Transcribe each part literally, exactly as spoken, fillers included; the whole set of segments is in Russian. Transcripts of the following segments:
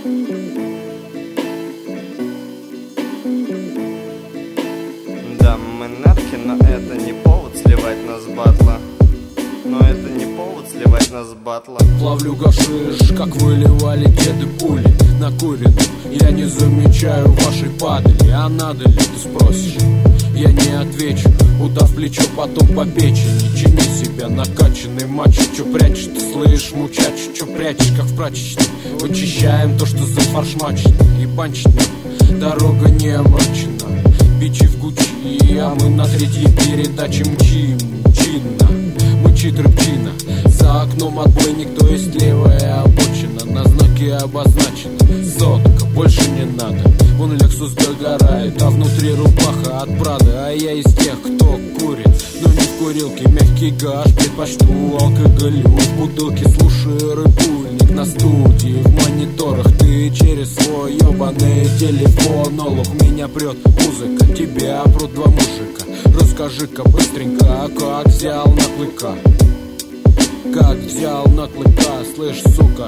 Да, мы надки, но это не повод сливать нас с батла. Но это не повод сливать нас с батла. Плавлю гашиш, как выливали деды пули на курину. Я не замечаю вашей падали. А надо ли, ты спросишь? Я не отвечу, удав плечо, потом по печени. Чини себя, накачанный мачо. Чё прячешь, ты слышишь, мучачу? Чё прячешь, как в прачечной? Вычищаем то, что зафаршмачено. И банчено, дорога не омрачена. Бичи в Гуччи, а мы на третьей передаче мчим чинно. Мычит рыбчина, за окном отбойник, то есть левая обочина. На знаке обозначена сотка, больше не надо. Вон Лексус догорает, а внутри рубаха от Прада. А я из тех, кто курит, но не в курилке. Мягкий гаш, предпочту алкоголю в бутылке. Слушаю рыбульник на студии, в мониторах. Ты через свой ебаный телефон. Олух, меня прет музыка, тебя прут два мужика. Расскажи-ка быстренько, как взял на клыка. Как взял на клыка, слышь, сука.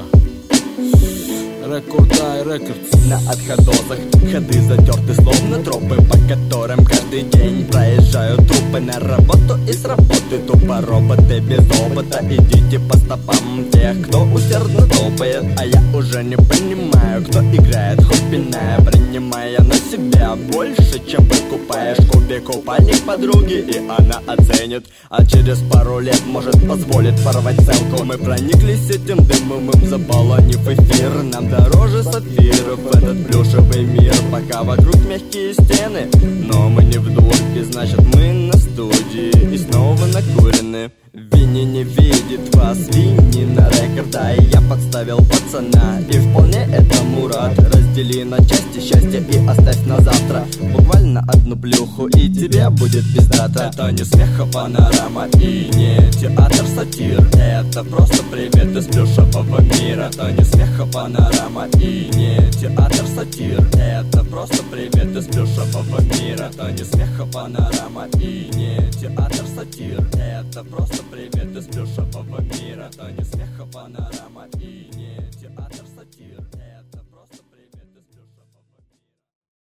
Рекордай рекордс. На отходосах ходы затерты, словно тропы, по которым каждый день проезжают трупы на работу и с работы. Тупо роботы без опыта, идите по стопам тех, кто усердно топает. А я уже не понимаю, кто играет хоть пиная, принимая на себя больше, чем выкупаешь. Купи купальник подруги, и она оценит, а через пару лет может позволит порвать целку. Мы прониклись этим дымовым, заполонив эфир. Нам дороже сапфиров этот плюшевый мир. Пока вокруг мягкие стены, но мы не в дурке, значит мы на студии и снова накурены. Винни не видит вас, Винни на рекорда. И я подставил пацана, и вполне это Мурат. Раздели на части счастье и оставь на завтра. Буквально одну плюху, и тебе будет пиздата. Это не смех, а панорама, и не театр сатир. Это просто привет из плюшевого мира. Это не смех, а панорама, и не театр сатир. Это просто привет из плюшевого мира. Это не смех, а панорама, и не театр сатир. Это просто привет из плюшевого мира. Это не смех, а панорама, и не театр.